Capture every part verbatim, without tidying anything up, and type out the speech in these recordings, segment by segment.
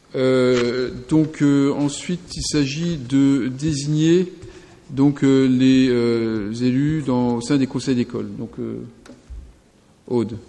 Euh, donc euh, ensuite, il s'agit de désigner donc euh, les euh, élus dans, au sein des conseils d'école. Donc, euh, Aude.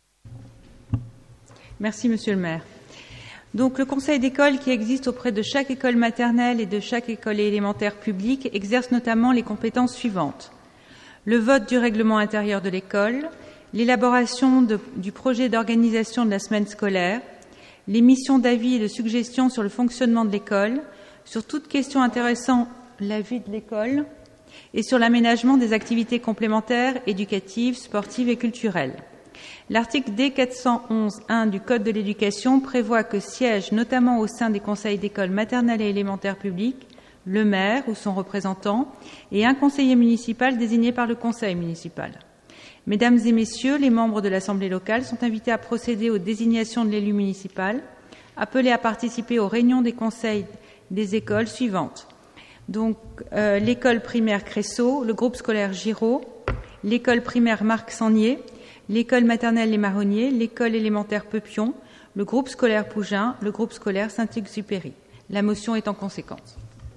Merci, Monsieur le maire. Donc, le conseil d'école qui existe auprès de chaque école maternelle et de chaque école élémentaire publique exerce notamment les compétences suivantes. Le vote du règlement intérieur de l'école, l'élaboration de, du projet d'organisation de la semaine scolaire, l'émission d'avis et de suggestions sur le fonctionnement de l'école, sur toute question intéressant la vie de l'école et sur l'aménagement des activités complémentaires, éducatives, sportives et culturelles. L'article D quatre cent onze tiret un du Code de l'éducation prévoit que siègent notamment au sein des conseils d'école maternelle et élémentaire publique le maire ou son représentant et un conseiller municipal désigné par le conseil municipal. Mesdames et messieurs, les membres de l'Assemblée locale sont invités à procéder aux désignations de l'élu municipal, appelés à participer aux réunions des conseils des écoles suivantes. Donc, euh, l'école primaire Cressot, le groupe scolaire Giraud, l'école primaire Marc Sangnier, l'école maternelle Les Marronniers, l'école élémentaire Peupion, le groupe scolaire Pougin, le groupe scolaire Saint-Exupéry. La motion est en conséquence.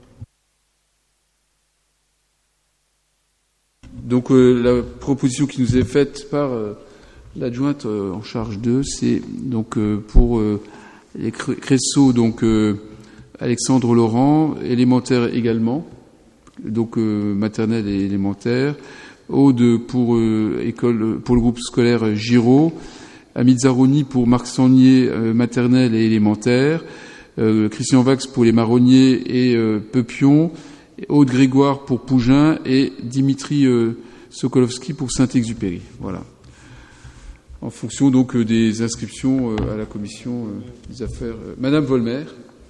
Donc euh, la proposition qui nous est faite par euh, l'adjointe euh, en charge d'eux, c'est donc euh, pour euh, les Cressot, donc euh, Alexandre Laurent, élémentaire également, donc euh, maternelle et élémentaire. Aude pour euh, école pour le groupe scolaire Giraud, Amizzaroni pour Marc Sangnier, euh, maternelle et élémentaire, euh, Christian Vax pour les Marronniers et euh, Peupion, Aude Grégoire pour Pougin et Dimitri euh, Sokolovski pour Saint-Exupéry. Voilà. En fonction donc euh, des inscriptions euh, à la commission euh, des affaires. Euh, Madame Volmer.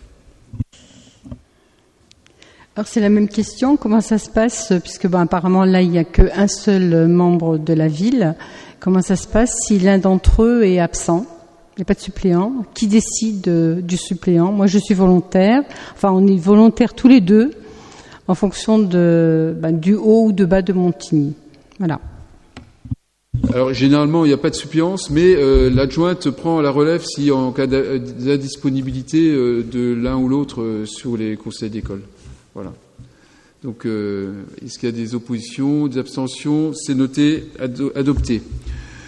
Alors c'est la même question, comment ça se passe, puisque ben, apparemment là il n'y a qu'un seul membre de la ville, comment ça se passe si l'un d'entre eux est absent, il n'y a pas de suppléant, qui décide euh, du suppléant? Moi je suis volontaire, enfin on est volontaires tous les deux, en fonction de, ben, du haut ou de bas de Montigny. Voilà. Alors généralement il n'y a pas de suppléance, mais euh, l'adjointe prend la relève si en cas d'indisponibilité euh, de l'un ou l'autre euh, sur les conseils d'école. Voilà. Donc, euh, est-ce qu'il y a des oppositions, des abstentions? C'est noté, ado- adopté.